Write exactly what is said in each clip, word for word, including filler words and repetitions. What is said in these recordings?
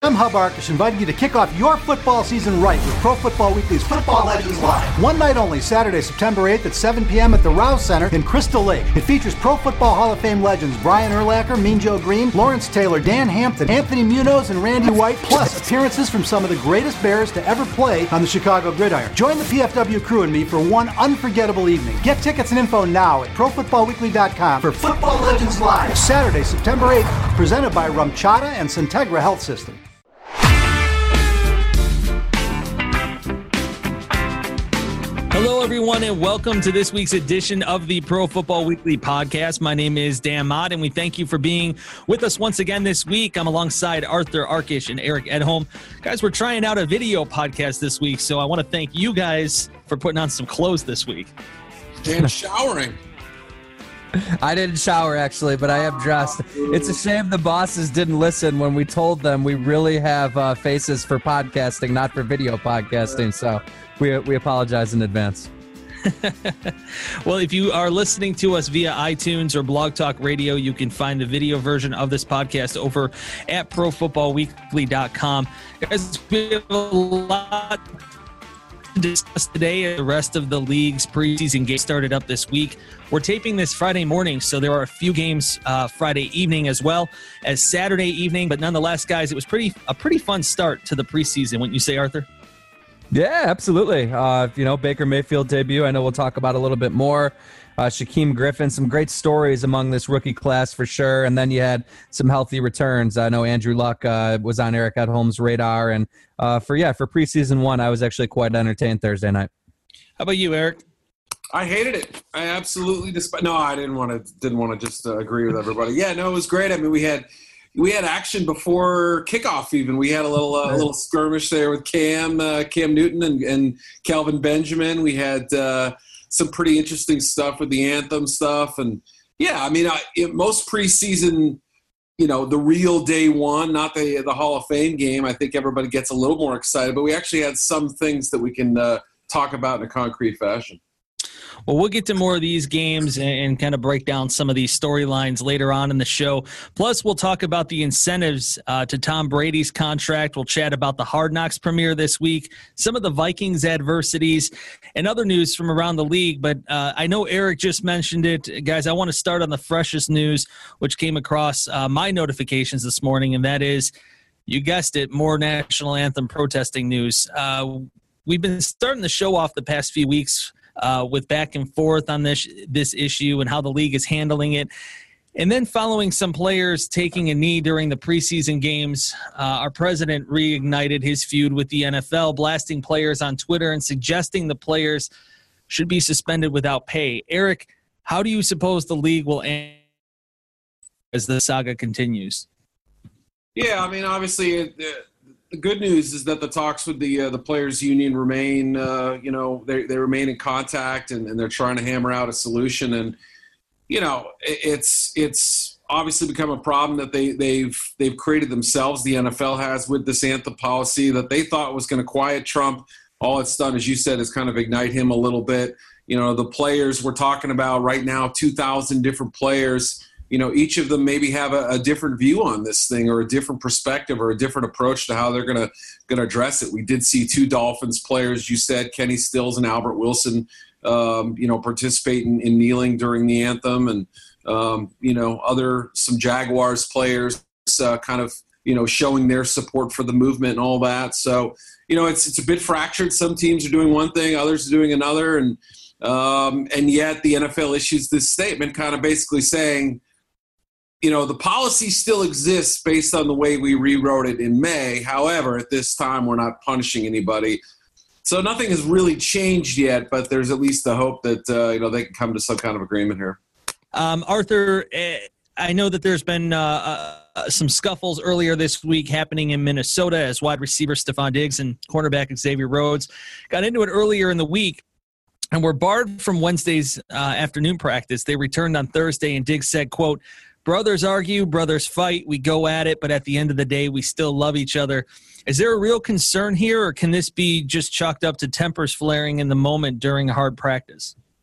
I'm Hub Arkush, inviting you to kick off your football season right with Pro Football Weekly's Football Legends Live. One night only, Saturday, September eighth at seven p.m. at the Rouse Center in Crystal Lake. It features Pro Football Hall of Fame legends Brian Urlacher, Mean Joe Green, Lawrence Taylor, Dan Hampton, Anthony Munoz, and Randy White, plus appearances from some of the greatest Bears to ever play on the Chicago gridiron. Join the P F W crew and me for one unforgettable evening. Get tickets and info now at pro football weekly dot com for Football Legends Live. Saturday, September eighth, presented by Rumchata and Centegra Health System. Hello, everyone, and welcome to this week's edition of the Pro Football Weekly podcast. My name is Dan Mott, and we thank you for being with us once again this week. I'm alongside Arthur Arkush and Eric Edholm. Guys, we're trying out a video podcast this week, so I want to thank you guys for putting on some clothes this week. And showering. I didn't shower, actually, but I am dressed. It's a shame the bosses didn't listen when we told them we really have uh, faces for podcasting, not for video podcasting, so we we apologize in advance. Well, if you are listening to us via iTunes or Blog Talk Radio, you can find the video version of this podcast over at pro football weekly dot com. Guys, we have a lot to discuss today. The rest of the league's preseason games started up this week. We're taping this Friday morning, so there are a few games uh, Friday evening as well as Saturday evening. But nonetheless, guys, it was pretty a pretty fun start to the preseason, wouldn't you say, Arthur? Yeah, absolutely. Uh, you know, Baker Mayfield debut, I know we'll talk about a little bit more. Uh, Shaquem Griffin, some great stories among this rookie class for sure. And then you had some healthy returns. I know Andrew Luck uh, was on Eric Edholm's radar. And uh, for, yeah, for preseason one, I was actually quite entertained Thursday night. How about you, Eric? I hated it. I absolutely despise. No, I didn't want to. Didn't want to just uh, agree with everybody. Yeah, no, it was great. I mean, we had we had action before kickoff. Even we had a little uh, a little skirmish there with Cam uh, Cam Newton and, and Kelvin Benjamin. We had uh, some pretty interesting stuff with the anthem stuff, and yeah, I mean, I, it, most preseason, you know, the real day one, not the the Hall of Fame game. I think everybody gets a little more excited, but we actually had some things that we can uh, talk about in a concrete fashion. Well, we'll get to more of these games and, and kind of break down some of these storylines later on in the show. Plus, we'll talk about the incentives uh, to Tom Brady's contract. We'll chat about the Hard Knocks premiere this week, some of the Vikings adversities, and other news from around the league. But uh, I know Eric just mentioned it. Guys, I want to start on the freshest news, which came across uh, my notifications this morning, and that is, you guessed it, more national anthem protesting news. Uh, we've been starting the show off the past few weeks Uh, with back and forth on this this issue and how the league is handling it. And then following some players taking a knee during the preseason games, uh, our president reignited his feud with the N F L, blasting players on Twitter and suggesting the players should be suspended without pay. Eric, how do you suppose the league will end as the saga continues? Yeah, I mean, obviously it, it, the good news is that the talks with the uh, the players union remain, uh, you know, they they remain in contact and, and they're trying to hammer out a solution. And, you know, it, it's it's obviously become a problem that they, they've they've created themselves, the N F L has, with this anthem policy that they thought was going to quiet Trump. All it's done, as you said, is kind of ignite him a little bit. You know, the players we're talking about right now, two thousand different players, you know, each of them maybe have a, a different view on this thing or a different perspective or a different approach to how they're going to going to address it. We did see two Dolphins players, you said, Kenny Stills and Albert Wilson, um, you know, participate in, in kneeling during the anthem, and, um, you know, other some Jaguars players uh, kind of, you know, showing their support for the movement and all that. So, you know, it's it's a bit fractured. Some teams are doing one thing, others are doing another. And, um, and yet the N F L issues this statement kind of basically saying, you know, the policy still exists based on the way we rewrote it in May. However, at this time, we're not punishing anybody. So nothing has really changed yet, but there's at least the hope that, uh, you know, they can come to some kind of agreement here. Um, Arthur, I know that there's been uh, uh, some scuffles earlier this week happening in Minnesota as wide receiver Stephon Diggs and cornerback Xavier Rhodes got into it earlier in the week and were barred from Wednesday's uh, afternoon practice. They returned on Thursday, and Diggs said, quote, "Brothers argue, brothers fight, we go at it, but at the end of the day, we still love each other." Is there a real concern here, or can this be just chalked up to tempers flaring in the moment during a hard practice?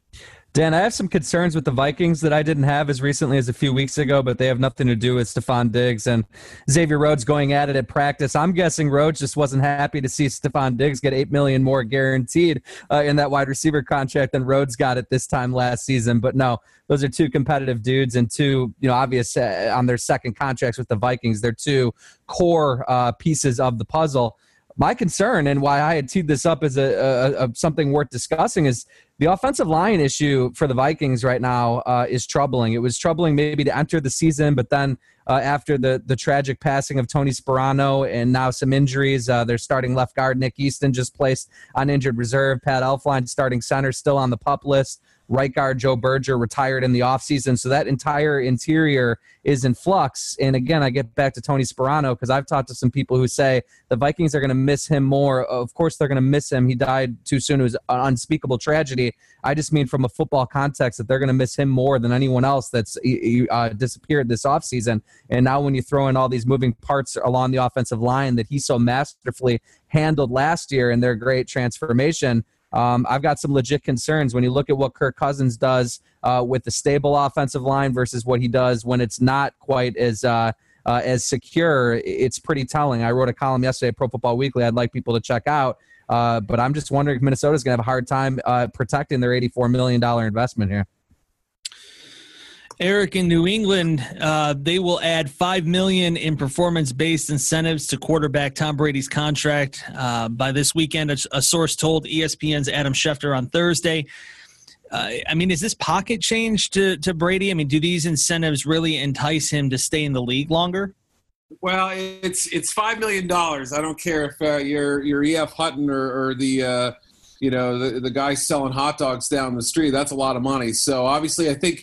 Dan, I have some concerns with the Vikings that I didn't have as recently as a few weeks ago, but they have nothing to do with Stephon Diggs and Xavier Rhodes going at it at practice. I'm guessing Rhodes just wasn't happy to see Stephon Diggs get eight million dollars more guaranteed uh, in that wide receiver contract than Rhodes got it this time last season. But no, those are two competitive dudes and two, you know, obvious uh, on their second contracts with the Vikings. They're two core uh, pieces of the puzzle. My concern and why I had teed this up as a, a, a something worth discussing is the offensive line issue for the Vikings right now uh, is troubling. It was troubling maybe to enter the season, but then uh, after the the tragic passing of Tony Sperano and now some injuries, uh, their starting left guard Nick Easton just placed on injured reserve. Pat Elflein, starting center, still on the PUP list. Right guard Joe Berger retired in the offseason. So that entire interior is in flux. And again, I get back to Tony Sperano because I've talked to some people who say the Vikings are going to miss him more. Of course, they're going to miss him. He died too soon. It was an unspeakable tragedy. I just mean from a football context that they're going to miss him more than anyone else that's uh, disappeared this offseason. And now when you throw in all these moving parts along the offensive line that he so masterfully handled last year in their great transformation, Um, I've got some legit concerns when you look at what Kirk Cousins does uh, with the stable offensive line versus what he does when it's not quite as uh, uh, as secure. It's pretty telling. I wrote a column yesterday at Pro Football Weekly I'd like people to check out, uh, but I'm just wondering if Minnesota's going to have a hard time uh, protecting their eighty-four million dollars investment here. Eric, in New England, uh, they will add five million dollars in performance-based incentives to quarterback Tom Brady's contract uh, by this weekend. A, a source told E S P N's Adam Schefter on Thursday. Uh, I mean, is this pocket change to, to Brady? I mean, do these incentives really entice him to stay in the league longer? Well, it's it's five million dollars. I don't care if uh, you're you're E F Hutton or, or the uh, you know the the guy selling hot dogs down the street. That's a lot of money. So obviously, I think.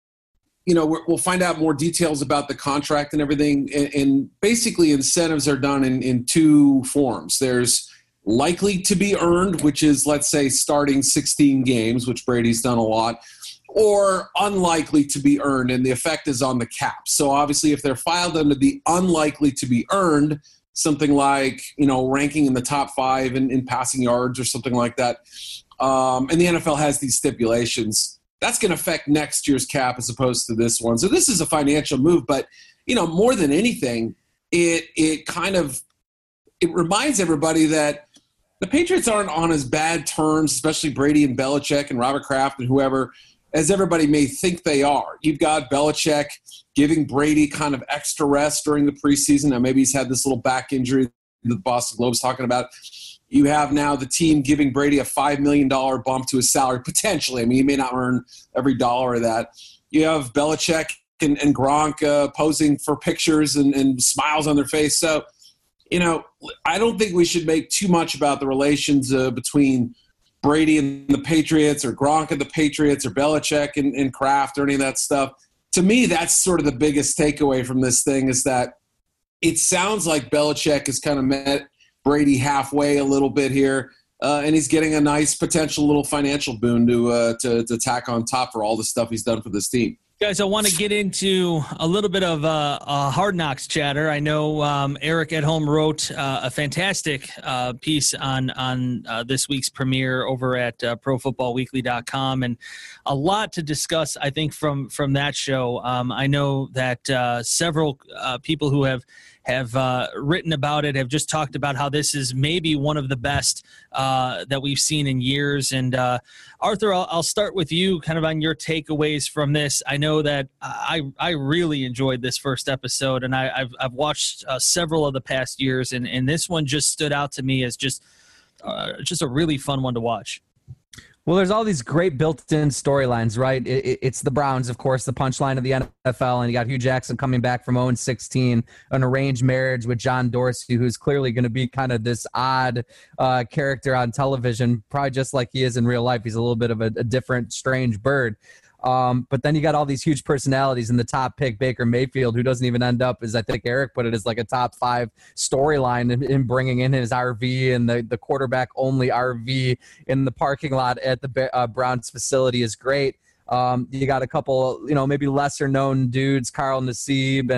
You know, we'll find out more details about the contract and everything. And, and basically, incentives are done in, in two forms. There's likely to be earned, which is, let's say, starting sixteen games, which Brady's done a lot, or unlikely to be earned, and the effect is on the cap. So obviously, if they're filed under the unlikely to be earned, something like, you know, ranking in the top five in, in passing yards or something like that, um, and the N F L has these stipulations, that's going to affect next year's cap as opposed to this one. So this is a financial move, but, you know, more than anything, it it kind of it reminds everybody that the Patriots aren't on as bad terms, especially Brady and Belichick and Robert Kraft and whoever, as everybody may think they are. You've got Belichick giving Brady kind of extra rest during the preseason. Now maybe he's had this little back injury that the Boston Globe's talking about. You have now the team giving Brady a five million dollars bump to his salary, potentially. I mean, he may not earn every dollar of that. You have Belichick and, and Gronk uh, posing for pictures and, and smiles on their face. So, you know, I don't think we should make too much about the relations uh, between Brady and the Patriots or Gronk and the Patriots or Belichick and, and Kraft or any of that stuff. To me, that's sort of the biggest takeaway from this thing is that it sounds like Belichick has kind of met Brady halfway a little bit here, uh, and he's getting a nice potential little financial boon to, uh, to to tack on top for all the stuff he's done for this team. Guys, I want to get into a little bit of uh, uh, Hard Knocks chatter. I know um, Eric at home wrote uh, a fantastic uh, piece on on uh, this week's premiere over at uh, pro football weekly dot com, and a lot to discuss, I think, from from that show. Um, I know that uh, several uh, people who have have uh, written about it, have just talked about how this is maybe one of the best uh, that we've seen in years. And uh, Arthur, I'll, I'll start with you kind of on your takeaways from this. I know that I, I really enjoyed this first episode, and I, I've, I've watched uh, several of the past years, and, and this one just stood out to me as just, uh, just a really fun one to watch. Well, there's all these great built-in storylines, right? It, it, it's the Browns, of course, the punchline of the N F L, and you got Hugh Jackson coming back from oh and sixteen, an arranged marriage with John Dorsey, who's clearly going to be kind of this odd uh, character on television, probably just like he is in real life. He's a little bit of a, a different, strange bird. Um, but then you got all these huge personalities in the top pick, Baker Mayfield, who doesn't even end up, as I think Eric put it, as like a top five storyline in, in bringing in his R V, and the, the quarterback-only R V in the parking lot at the uh, Browns facility is great. Um, you got a couple, you know, maybe lesser-known dudes, Carl Nassib and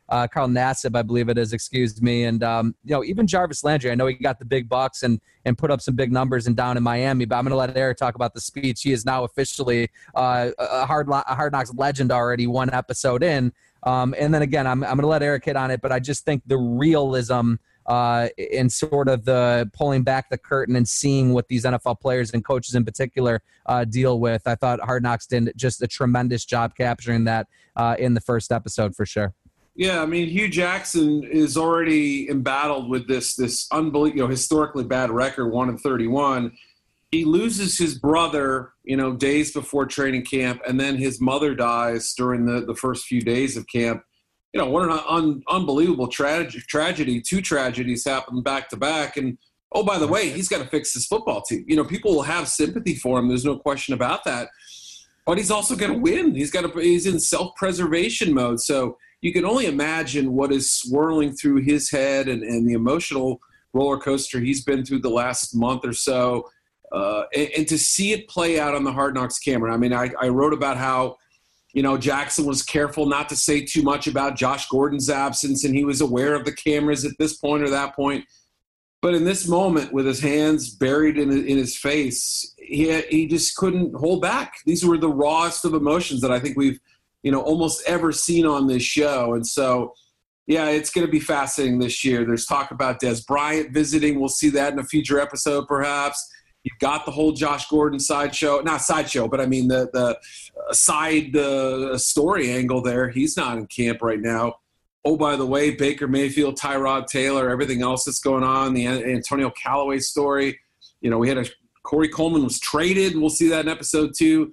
Uh, Carl Nassib, I believe it is, excuse me. And, um, you know, even Jarvis Landry, I know he got the big bucks and and put up some big numbers and down in Miami, but I'm going to let Eric talk about the speech. He is now officially uh, a, hard, a Hard Knocks legend already, one episode in. Um, and then, again, I'm, I'm going to let Eric hit on it, but I just think the realism uh, and sort of the pulling back the curtain and seeing what these N F L players and coaches in particular uh, deal with, I thought Hard Knocks did just a tremendous job capturing that uh, in the first episode for sure. Yeah, I mean, Hugh Jackson is already embattled with this this unbelievable, you know, historically bad record, one and thirty-one. He loses his brother, you know, days before training camp, and then his mother dies during the, the first few days of camp. You know, what an un, unbelievable tragedy, tragedy. Two tragedies happened back to back. And, oh, by the way, he's got to fix his football team. You know, people will have sympathy for him. There's no question about that. But he's also going to win. He's got to, he's in self-preservation mode. So you can only imagine what is swirling through his head and, and the emotional roller coaster he's been through the last month or so. Uh, and, and to see it play out on the Hard Knocks camera. I mean, I, I wrote about how, you know, Jackson was careful not to say too much about Josh Gordon's absence, and he was aware of the cameras at this point or that point. But in this moment, with his hands buried in, in his face, he, he just couldn't hold back. These were the rawest of emotions that I think we've, you know, almost ever seen on this show. And so, yeah, it's going to be fascinating this year. There's talk about Des Bryant visiting. We'll see that in a future episode, perhaps. You've got the whole Josh Gordon sideshow, not sideshow, but I mean the the side uh, story angle there. He's not in camp right now. Oh, by the way, Baker Mayfield, Tyrod Taylor, everything else that's going on, the Antonio Callaway story. You know, we had a Corey Coleman was traded. We'll see that in episode two.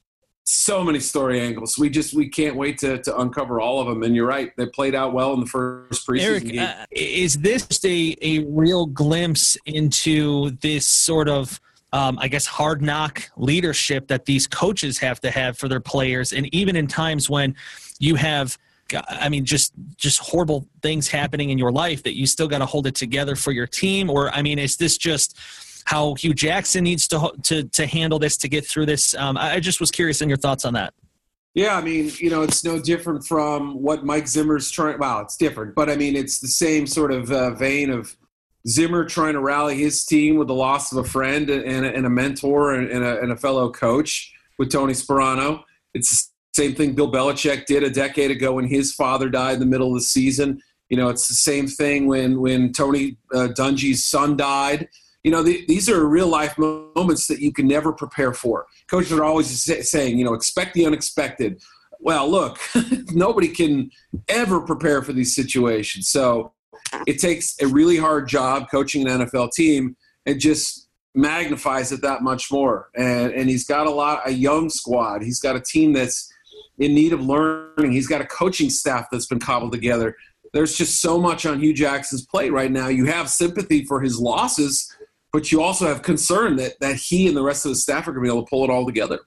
So many story angles. We just we can't wait to to uncover all of them. And you're right, they played out well in the first preseason Eric, game. Uh, is this a a real glimpse into this sort of um, I guess hard knock leadership that these coaches have to have for their players, and even in times when you have, I mean, just just horrible things happening in your life, that you still got to hold it together for your team? Or I mean, is this just how Hugh Jackson needs to to to handle this to get through this? Um, I just was curious on your thoughts on that. Yeah, I mean, you know, it's no different from what Mike Zimmer's trying. Well, it's different, but I mean, it's the same sort of uh, vein of Zimmer trying to rally his team with the loss of a friend and a, and a mentor and a, and a fellow coach with Tony Sperano. It's the same thing Bill Belichick did a decade ago when his father died in the middle of the season. You know, it's the same thing when when Tony uh, Dungy's son died. You know, the, these are real-life moments that you can never prepare for. Coaches are always say, saying, you know, expect the unexpected. Well, look, nobody can ever prepare for these situations. So it takes a really hard job coaching an N F L team and just magnifies it that much more. And, and he's got a lot, a young squad. He's got a team that's in need of learning. He's got a coaching staff that's been cobbled together. There's just so much on Hugh Jackson's plate right now. You have sympathy for his losses, but you also have concern that that he and the rest of the staff are going to be able to pull it all together.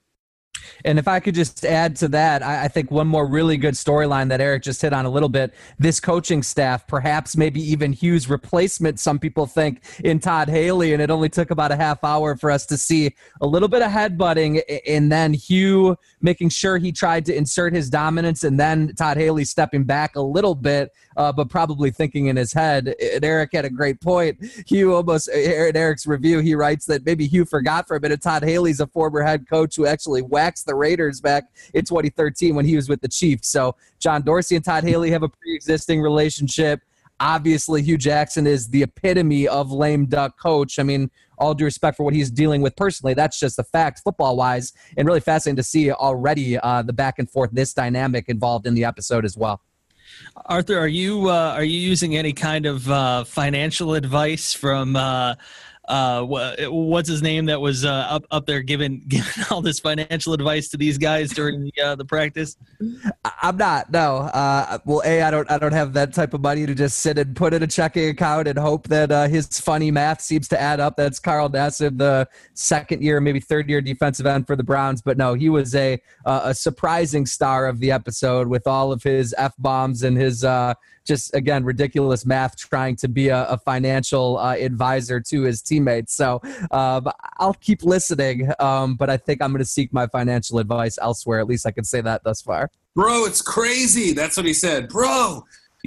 And if I could just add to that, I, I think one more really good storyline that Eric just hit on a little bit, this coaching staff, perhaps maybe even Hugh's replacement, some people think, in Todd Haley, and it only took about a half hour for us to see a little bit of headbutting, and then Hugh making sure he tried to insert his dominance, and then Todd Haley stepping back a little bit, uh, but probably thinking in his head. And Eric had a great point. Hugh almost, in Eric's review, he writes that maybe Hugh forgot for a minute Todd Haley's a former head coach who actually waxed the Raiders back in twenty thirteen when he was with the Chiefs. So John Dorsey and Todd Haley have a pre-existing relationship. Obviously, Hugh Jackson is the epitome of lame duck coach. I mean, all due respect for what he's dealing with personally, that's just a fact football-wise, and really fascinating to see already uh, the back and forth, this dynamic involved in the episode as well. Arthur, are you uh, are you using any kind of uh, financial advice from uh, uh, what's his name that was uh, up up there giving giving all this financial advice to these guys during the uh, the practice? I'm not. No. Uh, well, a I don't I don't have that type of money to just sit and put in a checking account and hope that uh, his funny math seems to add up. That's Carl Nassib, the second year, maybe third year defensive end for the Browns. But no, he was a uh, a surprising star of the episode with all of his F bombs and his uh, just again ridiculous math, trying to be a, a financial uh, advisor to his teammates. So um, I'll keep listening, um, but I think I'm going to seek my financial advice elsewhere. At least I can say that thus far. Bro, it's crazy. That's what he said. Bro,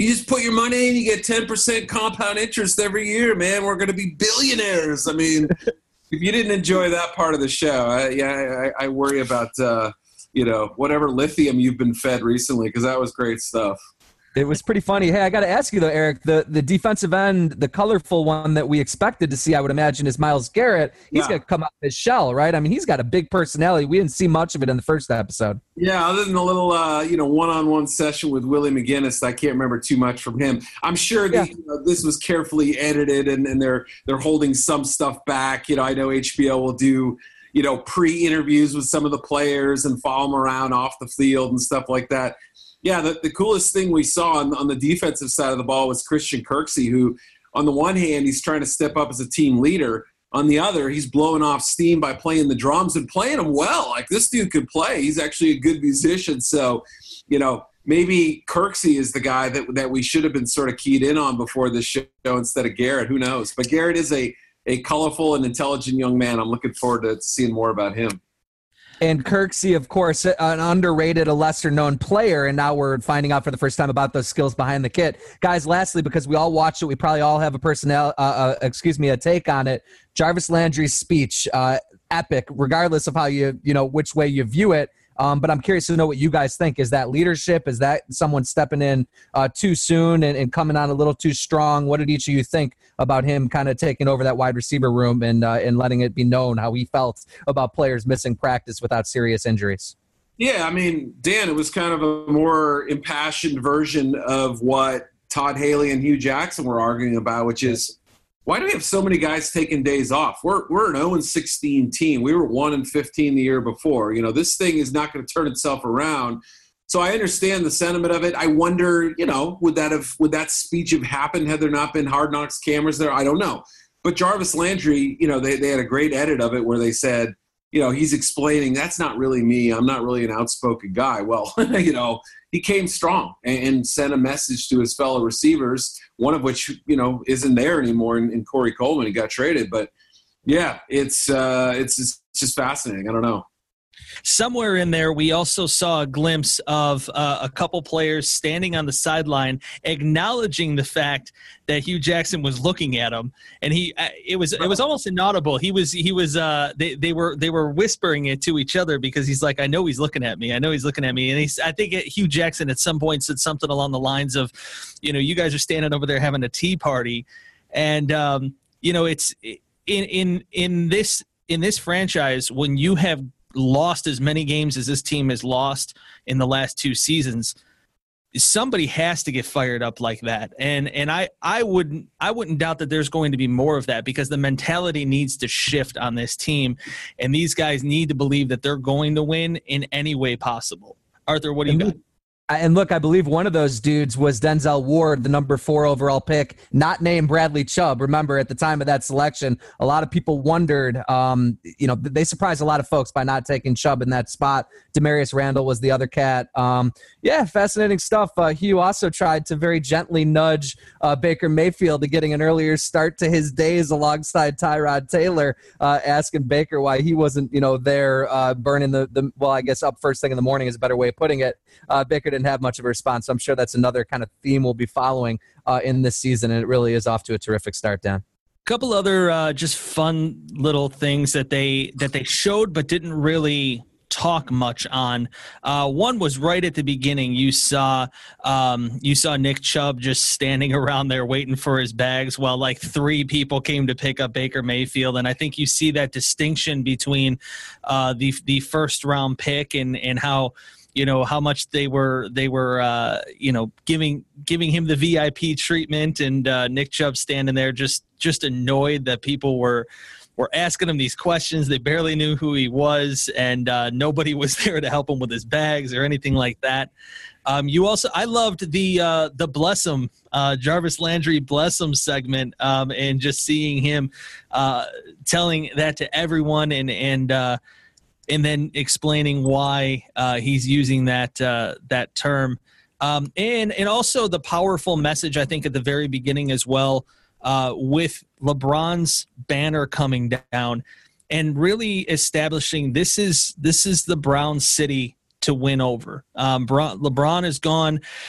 you just put your money in, you get ten percent compound interest every year, man. We're going to be billionaires. I mean, if you didn't enjoy that part of the show, I, yeah, I, I worry about, uh, you know, whatever lithium you've been fed recently, because that was great stuff. It was pretty funny. Hey, I got to ask you, though, Eric, the, the defensive end, the colorful one that we expected to see, I would imagine, is Myles Garrett. He's yeah. going to come out of his shell, right? I mean, he's got a big personality. We didn't see much of it in the first episode. Yeah, other than a little, uh, you know, one-on-one session with Willie McGinnis, I can't remember too much from him. I'm sure the, yeah. you know, this was carefully edited, and, and they're they're holding some stuff back. You know, I know H B O will do, you know, pre-interviews with some of the players and follow them around off the field and stuff like that. Yeah, the, the coolest thing we saw on, on the defensive side of the ball was Christian Kirksey, who on the one hand, he's trying to step up as a team leader. On the other, he's blowing off steam by playing the drums and playing them well. Like, this dude could play. He's actually a good musician. So, you know, maybe Kirksey is the guy that that we should have been sort of keyed in on before this show instead of Garrett. Who knows? But Garrett is a, a colorful and intelligent young man. I'm looking forward to seeing more about him. And Kirksey, of course, an underrated, a lesser-known player, and now we're finding out for the first time about those skills behind the kit. Guys, lastly, because we all watched it, we probably all have a personnel, uh, uh, excuse me, a take on it. Jarvis Landry's speech, uh, epic, regardless of how you, you know, which way you view it. Um, but I'm curious to know what you guys think. Is that leadership? Is that someone stepping in uh, too soon and, and coming on a little too strong? What did each of you think about him kind of taking over that wide receiver room and uh, and letting it be known how he felt about players missing practice without serious injuries? Yeah, I mean, Dan, it was kind of a more impassioned version of what Todd Haley and Hugh Jackson were arguing about, which is, why do we have so many guys taking days off? We're we're an oh and sixteen team. We were one and fifteen the year before. You know, this thing is not going to turn itself around. So I understand the sentiment of it. I wonder, you know, would that have would that speech have happened had there not been Hard Knocks cameras there? I don't know. But Jarvis Landry, you know, they, they had a great edit of it where they said, you know, he's explaining, that's not really me. I'm not really an outspoken guy. Well, you know, he came strong and, and sent a message to his fellow receivers, one of which, you know, isn't there anymore in, in Corey Coleman. He got traded. But, yeah, it's, uh, it's, it's just fascinating. I don't know. Somewhere in there, we also saw a glimpse of uh, a couple players standing on the sideline, acknowledging the fact that Hugh Jackson was looking at him, and he it was it was almost inaudible. He was he was uh, they they were they were whispering it to each other because he's like, I know he's looking at me, I know he's looking at me, and he's I think it, Hugh Jackson at some point said something along the lines of, you know, you guys are standing over there having a tea party, and um, you know, it's in in in this in this franchise when you have lost as many games as this team has lost in the last two seasons, somebody has to get fired up like that. And and I, I wouldn't I wouldn't doubt that there's going to be more of that because the mentality needs to shift on this team. And these guys need to believe that they're going to win in any way possible. Arthur, what do you got? And look, I believe one of those dudes was Denzel Ward, the number four overall pick, not named Bradley Chubb. Remember, at the time of that selection, a lot of people wondered, um, you know, they surprised a lot of folks by not taking Chubb in that spot. Demarius Randall was the other cat. Um, yeah, fascinating stuff. Uh, Hugh also tried to very gently nudge uh, Baker Mayfield to getting an earlier start to his days alongside Tyrod Taylor, uh, asking Baker why he wasn't, you know, there uh, burning the, the, well, I guess up first thing in the morning is a better way of putting it. Uh, Baker didn't have much of a response. So I'm sure that's another kind of theme we'll be following uh, in this season, and it really is off to a terrific start, Dan. A couple other uh, just fun little things that they that they showed but didn't really talk much on. Uh, one was right at the beginning. You saw um, you saw Nick Chubb just standing around there waiting for his bags while like three people came to pick up Baker Mayfield. And I think you see that distinction between uh, the the first round pick and and how. You know how much they were they were uh, you know giving giving him the V I P treatment, and uh, Nick Chubb standing there just just annoyed that people were were asking him these questions. They barely knew who he was, and uh, nobody was there to help him with his bags or anything like that. Um, you also I loved the uh, the bless him uh, Jarvis Landry bless him segment, um, and just seeing him uh, telling that to everyone and and. Uh, and then explaining why uh, he's using that uh, that term. Um, and, and also the powerful message, I think, at the very beginning as well, uh, with LeBron's banner coming down and really establishing this is this is the Brown city to win over. Um, LeBron has gone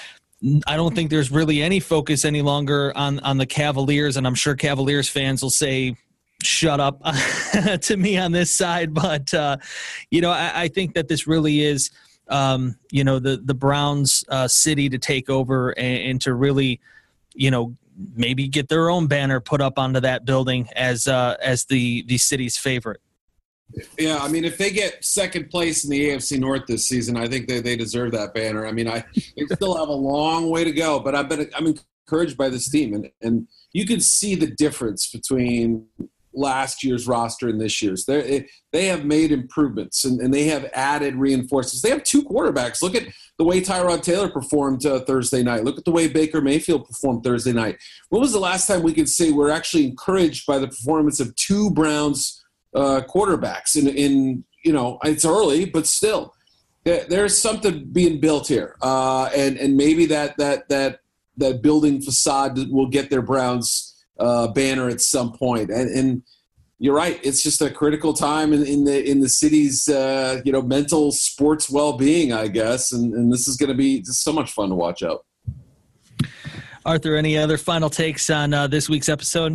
I don't think there's really any focus any longer on, on the Cavaliers, and I'm sure Cavaliers fans will say, shut up to me on this side. But, uh, you know, I, I think that this really is, um, you know, the, the Browns uh, city to take over and, and to really, you know, maybe get their own banner put up onto that building as uh, as the, the city's favorite. Yeah, I mean, if they get second place in the A F C North this season, I think they, they deserve that banner. I mean, I they still have a long way to go, but I've been I'm encouraged by this team, and and you can see the difference between last year's roster and this year's. They they have made improvements, and, and they have added reinforcements. They have two quarterbacks. Look at the way Tyrod Taylor performed uh, Thursday night. Look at the way Baker Mayfield performed Thursday night. When was the last time we could say we're actually encouraged by the performance of two Browns Uh, quarterbacks in, in, you know, it's early, but still there, there's something being built here. Uh, and, and maybe that, that, that, that building facade will get their Browns uh, banner at some point. And, and you're right. It's just a critical time in, in the, in the city's, uh, you know, mental sports well-being, I guess. And, and this is going to be just so much fun to watch out. Arthur, any other final takes on uh, this week's episode?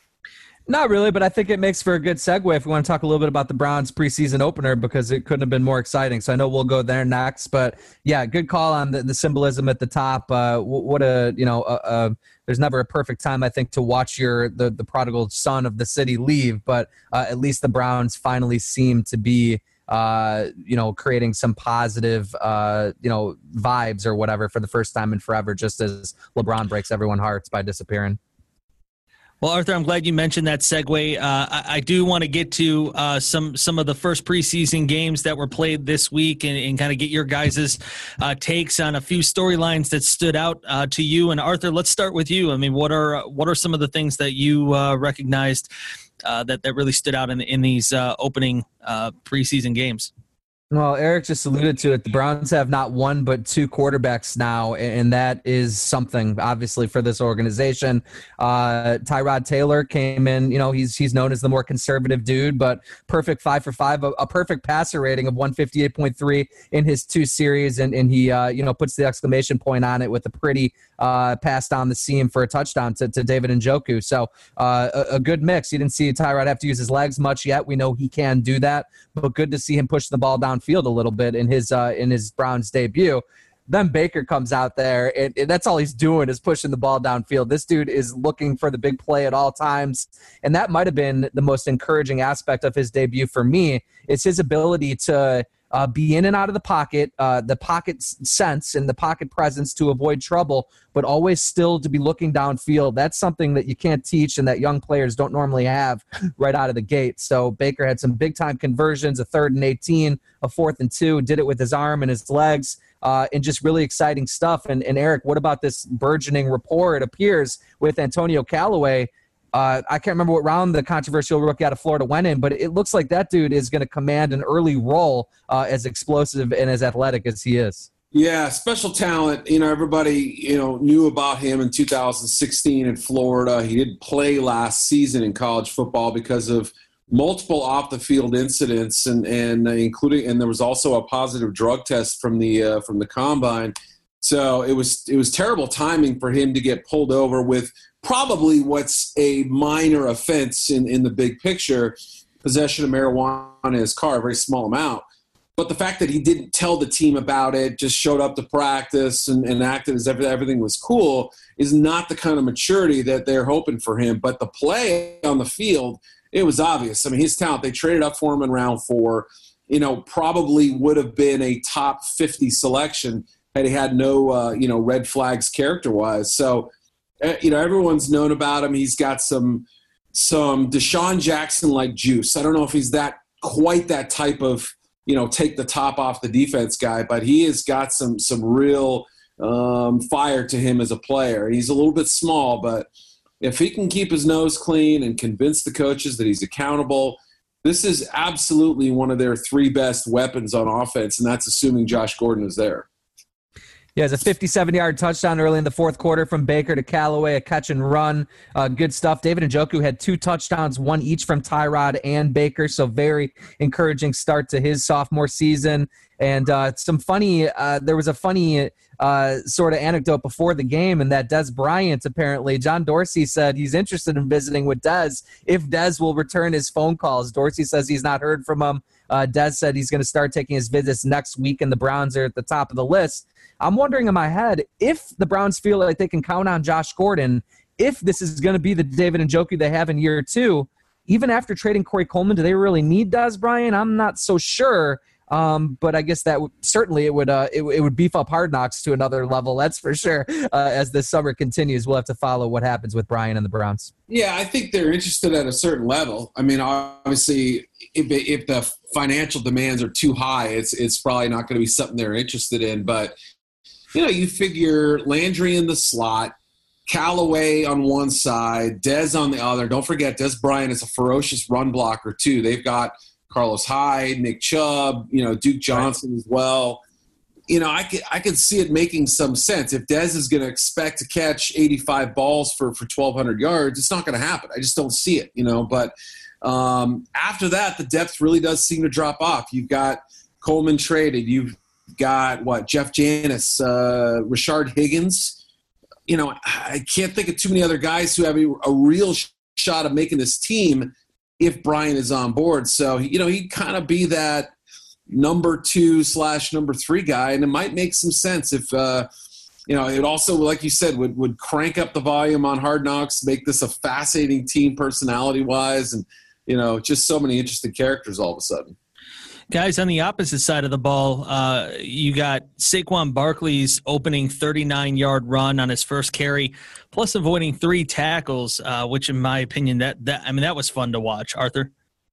Not really, but I think it makes for a good segue if we want to talk a little bit about the Browns preseason opener, because it couldn't have been more exciting. So I know we'll go there next, but yeah, good call on the, the symbolism at the top. Uh, what a, you know, uh, uh, there's never a perfect time, I think, to watch your the, the prodigal son of the city leave, but uh, at least the Browns finally seem to be, uh, you know, creating some positive, uh, you know, vibes or whatever for the first time in forever, just as LeBron breaks everyone's hearts by disappearing. Well, Arthur, I'm glad you mentioned that segue. Uh, I, I do want to get to uh, some some of the first preseason games that were played this week and, and kind of get your guys' uh, takes on a few storylines that stood out uh, to you. And Arthur, let's start with you. I mean, what are what are some of the things that you uh, recognized uh, that that really stood out in in these uh, opening uh, preseason games? Well, Eric just alluded to it. The Browns have not one but two quarterbacks now, and that is something, obviously, for this organization. Uh, Tyrod Taylor came in, you know, he's he's known as the more conservative dude, but perfect five for five, a, a perfect passer rating of one fifty-eight point three in his two series, and, and he, uh, you know, puts the exclamation point on it with a pretty uh, pass down the seam for a touchdown to, to David Njoku. So uh, a, a good mix. You didn't see Tyrod have to use his legs much yet. We know he can do that, but good to see him push the ball down field a little bit in his uh, in his Browns debut. Then Baker comes out there, and, and that's all he's doing is pushing the ball downfield. This dude is looking for the big play at all times, and that might have been the most encouraging aspect of his debut for me. It's his ability to uh, be in and out of the pocket, uh, the pocket sense and the pocket presence to avoid trouble, but always still to be looking downfield. That's something that you can't teach and that young players don't normally have right out of the gate. So Baker had some big-time conversions, a third and eighteen, a fourth and two, did it with his arm and his legs, uh, and just really exciting stuff. And, and Eric, what about this burgeoning rapport, it appears, with Antonio Callaway? Uh, I can't remember what round the controversial rookie out of Florida went in, but it looks like that dude is going to command an early role uh, as explosive and as athletic as he is. Yeah, special talent. You know, everybody, you know, knew about him in two thousand sixteen in Florida. He didn't play last season in college football because of multiple off-the-field incidents, and and uh, including, and there was also a positive drug test from the uh, from the combine. So it was it was terrible timing for him to get pulled over with probably what's a minor offense in, in the big picture, possession of marijuana in his car, a very small amount. But the fact that he didn't tell the team about it, just showed up to practice and, and acted as if everything was cool, is not the kind of maturity that they're hoping for him. But the play on the field, it was obvious. I mean, his talent, they traded up for him in round four, you know, probably would have been a top fifty selection had he had no, uh, you know, red flags character-wise. So, uh, you know, everyone's known about him. He's got some some Deshaun Jackson-like juice. I don't know if he's that quite that type of, you know, take the top off the defense guy, but he has got some some real um, fire to him as a player. He's a little bit small, but if he can keep his nose clean and convince the coaches that he's accountable, this is absolutely one of their three best weapons on offense, and that's assuming Josh Gordon is there. Yeah, it's a fifty-seven-yard touchdown early in the fourth quarter from Baker to Callaway, a catch and run. Uh, good stuff. David Njoku had two touchdowns, one each from Tyrod and Baker, so very encouraging start to his sophomore season. And uh, some funny, uh, there was a funny uh, sort of anecdote before the game, and that Dez Bryant, apparently, John Dorsey said he's interested in visiting with Dez if Dez will return his phone calls. Dorsey says he's not heard from him. Uh, Dez said he's going to start taking his visits next week, and the Browns are at the top of the list. I'm wondering in my head, if the Browns feel like they can count on Josh Gordon, if this is going to be the David Njoku they have in year two, even after trading Corey Coleman, do they really need Dez Bryant? I'm not so sure. Um, but I guess that would, certainly it would uh, it, it would beef up Hard Knocks to another level. That's for sure. Uh, as this summer continues, we'll have to follow what happens with Bryant and the Browns. Yeah, I think they're interested at a certain level. I mean, obviously, if if the financial demands are too high, it's it's probably not going to be something they're interested in. But you know, you figure Landry in the slot, Callaway on one side, Dez on the other. Don't forget, Dez Bryant is a ferocious run blocker too. They've got Carlos Hyde, Nick Chubb, you know, Duke Johnson right. as well. You know, I could I could see it making some sense. If Dez is going to expect to catch eighty-five balls for, for twelve hundred yards, it's not going to happen. I just don't see it, you know. But um, after that, the depth really does seem to drop off. You've got Coleman traded. You've got, what, Jeff Janis, uh, Rashard Higgins. You know, I can't think of too many other guys who have a, a real sh- shot of making this team if Brian is on board. So, you know, he'd kind of be that number two slash number three guy, and it might make some sense if, uh, you know, it also, like you said, would, would crank up the volume on Hard Knocks, make this a fascinating team personality-wise, and, you know, just so many interesting characters all of a sudden. Guys, on the opposite side of the ball, uh, you got Saquon Barkley's opening thirty-nine-yard run on his first carry, plus avoiding three tackles, uh, which, in my opinion, that that I mean that was fun to watch. Arthur.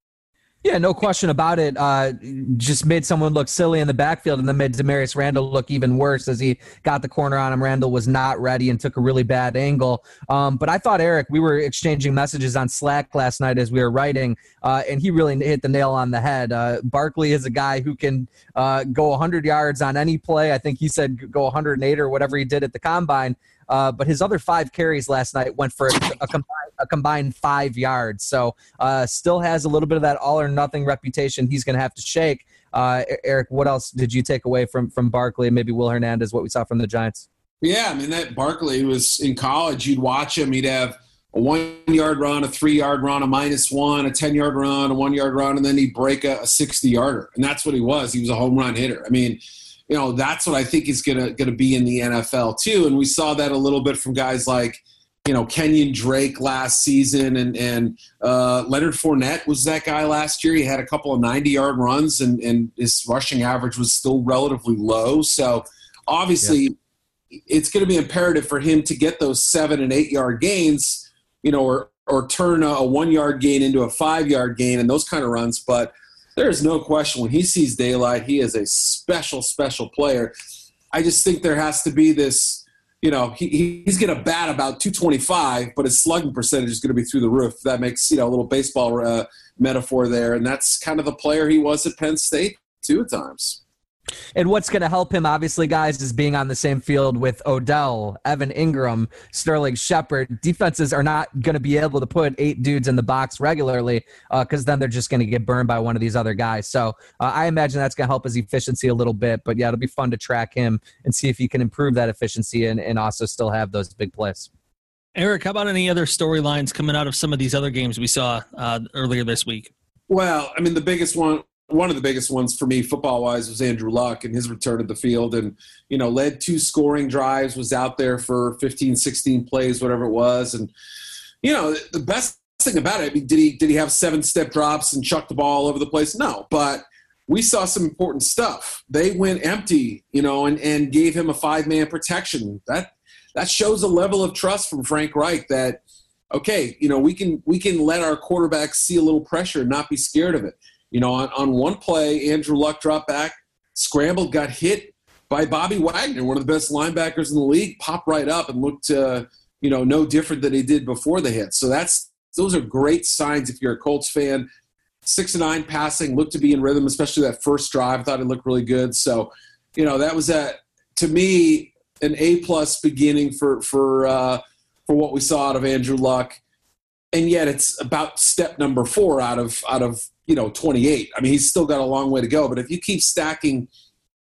Yeah, no question about it. Uh, just made someone look silly in the backfield, and then made Demarius Randall look even worse as he got the corner on him. Randall was not ready and took a really bad angle. Um, but I thought, Eric, we were exchanging messages on Slack last night as we were writing, uh, and he really hit the nail on the head. Uh, Barkley is a guy who can uh, go one hundred yards on any play. I think he said go one hundred eight or whatever he did at the Combine. Uh, but his other five carries last night went for a, a, combined, a combined five yards. So uh, still has a little bit of that all-or-nothing reputation he's going to have to shake. Uh, Eric, what else did you take away from, from Barkley and maybe Will Hernandez, what we saw from the Giants? Yeah, I mean, that Barkley was in college. You'd watch him. He'd have a one-yard run, a three-yard run, a minus one, a ten-yard run, a one-yard run, and then he'd break a, a sixty-yarder. And that's what he was. He was a home run hitter. I mean – you know, that's what I think is going to going to be in the N F L too. And we saw that a little bit from guys like, you know, Kenyon Drake last season, and and uh, Leonard Fournette was that guy last year. He had a couple of ninety-yard runs, and, and his rushing average was still relatively low. So obviously yeah. it's going to be imperative for him to get those seven and eight-yard gains, you know, or, or turn a, a one-yard gain into a five-yard gain and those kind of runs. But there is no question when he sees daylight, he is a special, special player. I just think there has to be this, you know, he, he's going to bat about two twenty-five, but his slugging percentage is going to be through the roof. That makes, you know, a little baseball uh, metaphor there. And that's kind of the player he was at Penn State too at times. And what's going to help him, obviously, guys, is being on the same field with Odell, Evan Ingram, Sterling Shepard. Defenses are not going to be able to put eight dudes in the box regularly because uh, then they're just going to get burned by one of these other guys. So uh, I imagine that's going to help his efficiency a little bit. But, yeah, it'll be fun to track him and see if he can improve that efficiency and, and also still have those big plays. Eric, how about any other storylines coming out of some of these other games we saw uh, earlier this week? Well, I mean, the biggest one – One of the biggest ones for me football-wise was Andrew Luck and his return to the field, and, you know, led two scoring drives, was out there for fifteen, sixteen plays, whatever it was. And, you know, the best thing about it, I mean, did he did he have seven-step drops and chuck the ball all over the place? No, but we saw some important stuff. They went empty, you know, and, and gave him a five-man protection. That that shows a level of trust from Frank Reich that, okay, you know, we can we can let our quarterbacks see a little pressure and not be scared of it. You know, on, on one play, Andrew Luck dropped back, scrambled, got hit by Bobby Wagner, one of the best linebackers in the league, popped right up and looked, uh, you know, no different than he did before the hit. So that's those are great signs if you're a Colts fan. Six and nine passing, looked to be in rhythm, especially that first drive. I thought it looked really good. So, you know, that was a, to me, an A-plus beginning for for uh, for what we saw out of Andrew Luck. And yet it's about step number four out of out of – you know, twenty-eight. I mean, he's still got a long way to go. But if you keep stacking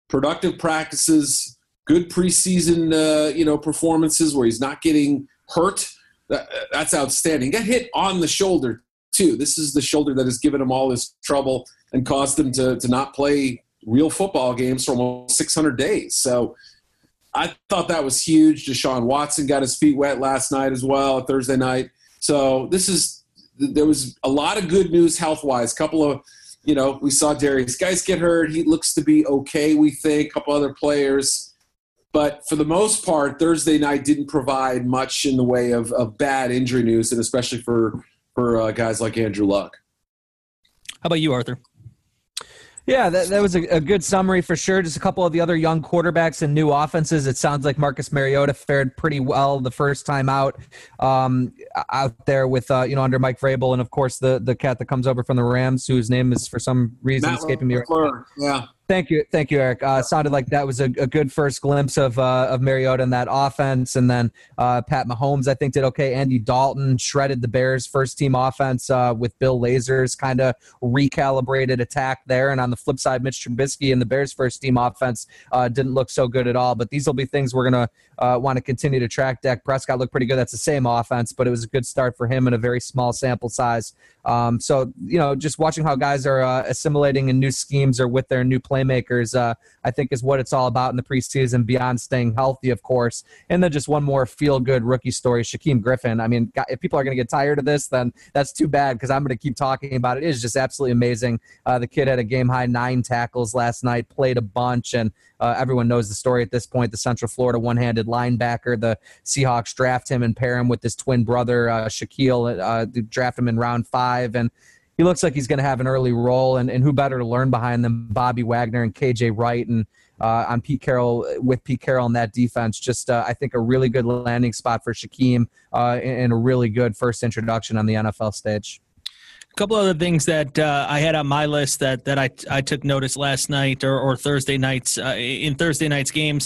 productive practices, good preseason, uh, you know, performances where he's not getting hurt. That, that's outstanding. He got hit on the shoulder too. This is the shoulder that has given him all this trouble and caused him to to not play real football games for almost six hundred days. So I thought that was huge. Deshaun Watson got his feet wet last night as well, Thursday night. So this is there was a lot of good news health-wise. A couple of, you know, we saw Darius Geis get hurt. He looks to be okay, we think. A couple other players. But for the most part, Thursday night didn't provide much in the way of, of bad injury news, and especially for, for uh, guys like Andrew Luck. How about you, Arthur? Yeah, that, that was a, a good summary for sure. Just a couple of the other young quarterbacks and new offenses. It sounds like Marcus Mariota fared pretty well the first time out um, out there with, uh, you know, under Mike Vrabel. And, of course, the, the cat that comes over from the Rams, whose name is for some reason Matt escaping me. Right. Yeah. Thank you, thank you, Eric. Uh, sounded like that was a, a good first glimpse of uh, of Mariota in that offense, and then uh, Pat Mahomes, I think, did okay. Andy Dalton shredded the Bears' first team offense uh, with Bill Lazor's kind of recalibrated attack there, and on the flip side, Mitch Trubisky and the Bears' first team offense uh, didn't look so good at all. But these will be things we're gonna uh, want to continue to track. Dak Prescott looked pretty good. That's the same offense, but it was a good start for him in a very small sample size. Um, so you know, just watching how guys are uh, assimilating in new schemes or with their new playmakers, uh, I think is what it's all about in the preseason, beyond staying healthy, of course. And then just one more feel-good rookie story, Shaquem Griffin. I mean, if people are going to get tired of this, then that's too bad, because I'm going to keep talking about it. It is just absolutely amazing. Uh, the kid had a game-high nine tackles last night, played a bunch, and uh, everyone knows the story at this point. The Central Florida one-handed linebacker, the Seahawks draft him and pair him with his twin brother, uh, Shaquille, uh, draft him in round five, and he looks like he's going to have an early role, and, and who better to learn behind than Bobby Wagner and K J Wright, and uh, on Pete Carroll, with Pete Carroll in that defense. Just, uh, I think, a really good landing spot for Shaquem uh, and a really good first introduction on the N F L stage. A couple other things that uh, I had on my list that, that I, I took notice last night or, or Thursday nights uh, in Thursday night's games.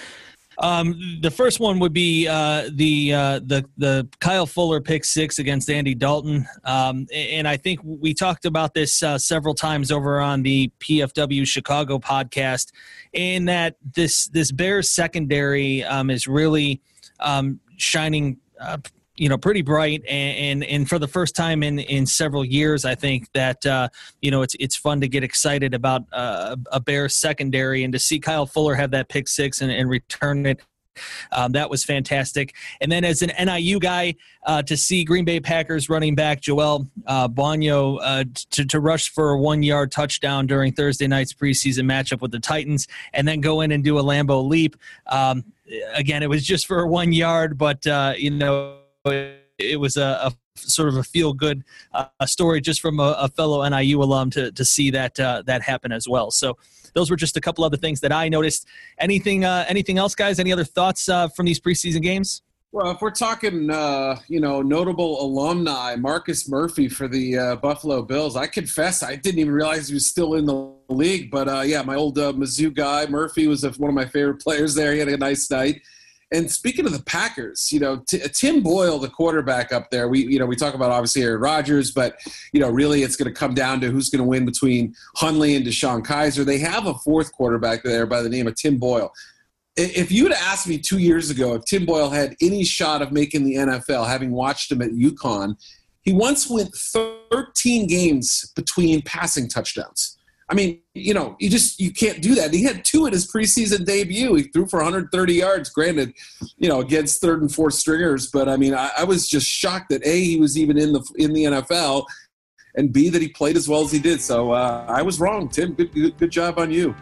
Um, the first one would be uh, the uh, the the Kyle Fuller pick six against Andy Dalton, um, and I think we talked about this uh, several times over on the P F W Chicago podcast, in that this this Bears secondary um, is really um, shining. Uh, you know, pretty bright, and, and and for the first time in, in several years, I think that uh, you know it's it's fun to get excited about uh, a Bears secondary, and to see Kyle Fuller have that pick six and, and return it. Um, that was fantastic. And then as an N I U guy, uh, to see Green Bay Packers running back Joel uh, Buono uh, to, to rush for a one-yard touchdown during Thursday night's preseason matchup with the Titans, and then go in and do a Lambeau leap. Um, again, it was just for one yard, but uh, you know. It was a, a sort of a feel-good uh, story just from a, a fellow N I U alum to to see that uh, that happen as well. So those were just a couple other things that I noticed. Anything uh, anything else, guys? Any other thoughts uh, from these preseason games? Well, if we're talking, uh, you know, notable alumni, Marcus Murphy for the uh, Buffalo Bills, I confess I didn't even realize he was still in the league. But, uh, yeah, my old uh, Mizzou guy, Murphy, was one of my favorite players there. He had a nice night. And speaking of the Packers, you know, T- Tim Boyle, the quarterback up there, we, you know, we talk about obviously Aaron Rodgers, but, you know, really it's going to come down to who's going to win between Hundley and Deshaun Kaiser. They have a fourth quarterback there by the name of Tim Boyle. If you would have asked me two years ago if Tim Boyle had any shot of making the N F L, having watched him at UConn, he once went thirteen games between passing touchdowns. I mean, you know, you just you can't do that. He had two in his preseason debut. He threw for one hundred thirty yards, granted, you know, against third and fourth stringers. But I mean, I, I was just shocked that A, he was even in the in the N F L, and B, that he played as well as he did. So uh, I was wrong, Tim. Good, good, good job on you.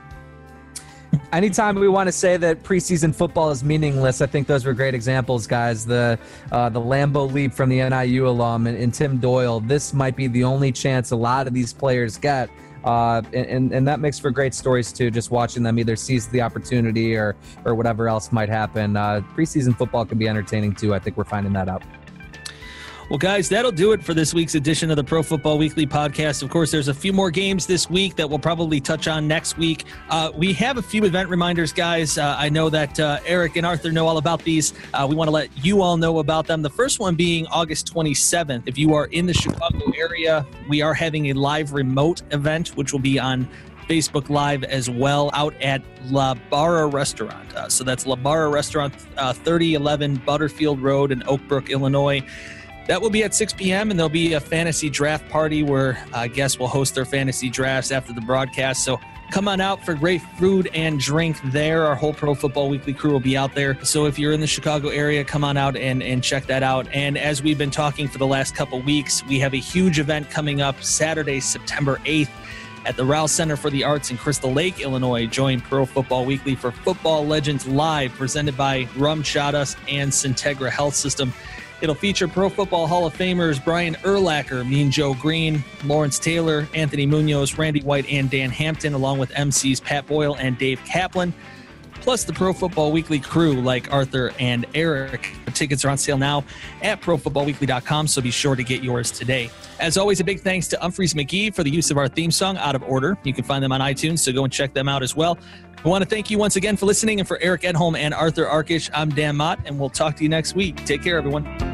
Anytime we want to say that preseason football is meaningless, I think those were great examples, guys. The uh, the Lambeau leap from the N I U alum and, and Tim Doyle. This might be the only chance a lot of these players get. Uh, and, and that makes for great stories, too, just watching them either seize the opportunity or, or whatever else might happen. Uh, preseason football can be entertaining, too. I think we're finding that out. Well, guys, that'll do it for this week's edition of the Pro Football Weekly podcast. Of course, there's a few more games this week that we'll probably touch on next week. Uh, we have a few event reminders, guys. Uh, I know that uh, Eric and Arthur know all about these. Uh, we want to let you all know about them. The first one being August twenty-seventh. If you are in the Chicago area, we are having a live remote event, which will be on Facebook Live as well out at La Barra Restaurant. Uh, so that's La Barra Restaurant, uh, thirty eleven Butterfield Road in Oak Brook, Illinois. That will be at six p.m. and there'll be a fantasy draft party where uh, guests will host their fantasy drafts after the broadcast. So come on out for great food and drink there. Our whole Pro Football Weekly crew will be out there. So if you're in the Chicago area, come on out and, and check that out. And as we've been talking for the last couple weeks, we have a huge event coming up Saturday, September eighth at the Rouse Center for the Arts in Crystal Lake, Illinois. Join Pro Football Weekly for Football Legends Live, presented by Rum Chadas and Syntegra Health System. It'll feature Pro Football Hall of Famers Brian Urlacher, Mean Joe Green, Lawrence Taylor, Anthony Munoz, Randy White, and Dan Hampton, along with M Cs Pat Boyle and Dave Kaplan, plus the Pro Football Weekly crew like Arthur and Eric. The tickets are on sale now at pro football weekly dot com, so be sure to get yours today. As always, a big thanks to Humphreys McGee for the use of our theme song, Out of Order. You can find them on iTunes, so go and check them out as well. I want to thank you once again for listening, and for Eric Edholm and Arthur Arkish, I'm Dan Mott, and we'll talk to you next week. Take care, everyone.